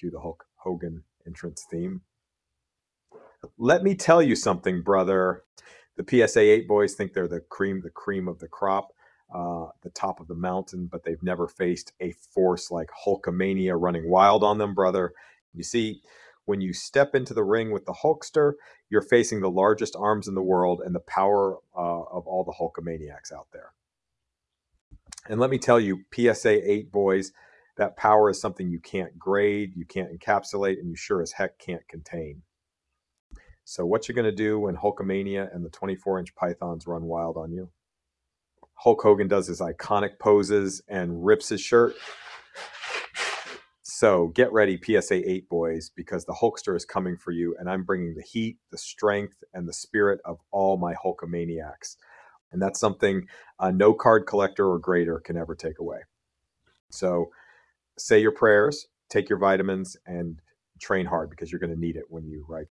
cue the Hulk Hogan entrance theme. Let me tell you something, brother. The PSA 8 boys think they're the cream of the crop, the top of the mountain, but they've never faced a force like Hulkamania running wild on them, brother. You see, when you step into the ring with the Hulkster, you're facing the largest arms in the world and the power of all the Hulkamaniacs out there. And let me tell you, PSA 8 boys, that power is something you can't grade, you can't encapsulate, and you sure as heck can't contain. So what you're going to do when Hulkamania and the 24-inch pythons run wild on you? Hulk Hogan does his iconic poses and rips his shirt. So get ready, PSA 8 boys, because the Hulkster is coming for you, and I'm bringing the heat, the strength, and the spirit of all my Hulkamaniacs. And that's something no card collector or grader can ever take away. So say your prayers, take your vitamins, and train hard because you're going to need it when you ride